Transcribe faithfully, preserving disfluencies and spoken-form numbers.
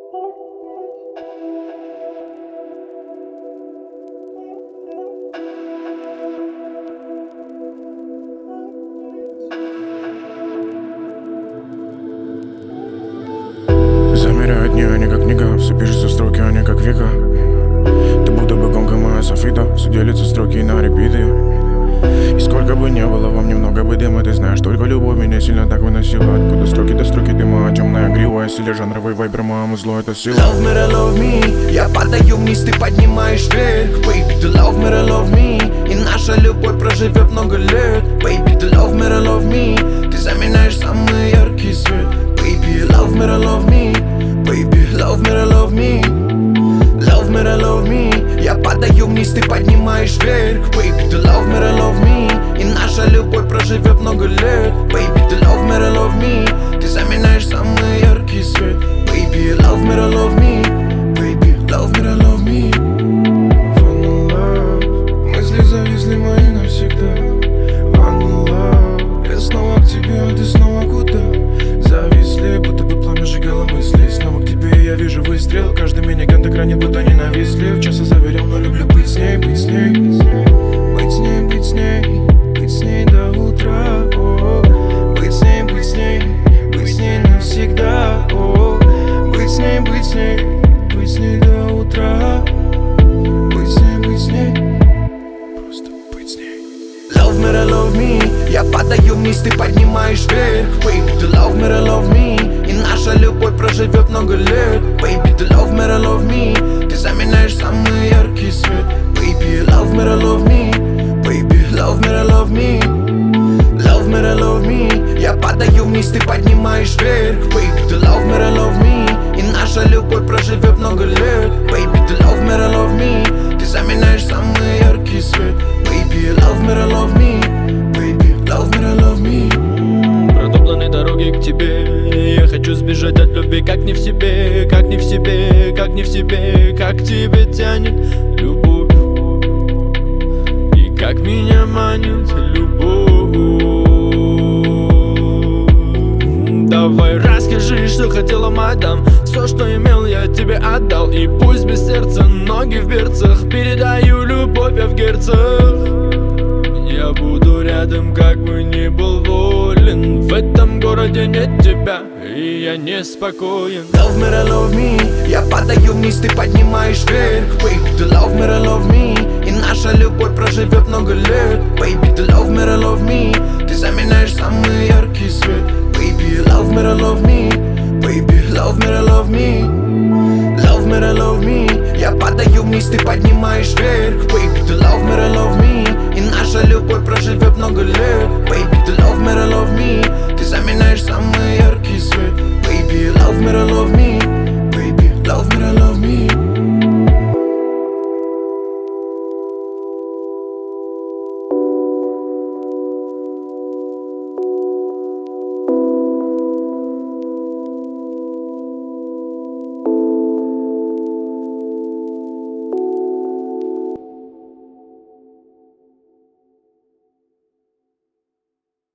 Замеряют дни, они как книга, все пишутся строки, они как века. Ты будто бы гонка моя софита, все делятся строки на репиты. И сколько бы не было, вам немного бы дыма, ты знаешь, только любовь меня сильно так выносила. Откуда строки до строки дыма, темная грива, силе жанровый вайбер, маму зло, это сила. Love me, love me, я падаю вниз, ты поднимаешь вверх. Baby, ты love me, love me, и наша любовь проживет много лет. Baby, ты love me, love me, ты заменяешь самый яркий свет. Baby, love me, love me, baby, love me, love me. Love me, love me, я падаю вниз, ты поднимаешь вверх. Baby, ты love me, love me, и наша любовь проживет много лет. Baby, ты love me, love me, ты заменяешь самый яркий свет. Baby, love me, love me, baby, love me, love me. One love, мысли зависли мои навсегда. One love, я снова к тебе, а ты снова куда? Зависли, будто бы пламя сжигало мысли. Снова к тебе я вижу выстрел. Каждый миниган так ранит, будто ненавистлив. Часа заверил, но люблю быть с ней, быть с ней. Быть с ней, быть с ней, быть с ней до утра. О, быть с ней, быть с ней, быть с ней навсегда. О, быть с ней, быть с ней, быть с ней до утра. Быть с ней, быть с ней, просто быть с ней. Love me, love me, я падаю вниз, ты поднимаешь вверх. Baby, ты love me, love me, и наша любовь проживет много лет. Baby, ты love me, love me, ты заменяешь самый яркий свет. Baby, love me, love me, baby, love me, love me. Love me, love me, я падаю вниз, ты поднимаешь вверх. Baby, ты love me, love me, и наша любовь проживет много лет. Baby, ты love me, love me, ты заменяешь самый яркий свет. Baby, love me, love me, baby, love me, love me. Протоптанной дороги к тебе, я хочу сбежать от любви, как не в себе, как не в себе, как не в себе, как к тебе тянет любовь, и как меня манит любовь. Давай расскажи, что хотела, мадам. Все, что имел, я тебе отдал. И пусть без сердца, ноги в берцах, передаю любовь я в герцах. Я буду рядом, как бы ни был волен. В этом городе нет тебя, и я неспокоен. Love me, love me, я падаю вниз, ты поднимаешь вверх. Baby, ты love me, love me, и наша любовь проживет много лет. Baby, ты love me, love me, ты заменяешь самый яркий свет. Baby, love me, love me, baby, love me, love me. Love me, love me, я падаю вниз, ты поднимаешь вверх. Baby, ты love me, love me, и наша любовь проживет много лет.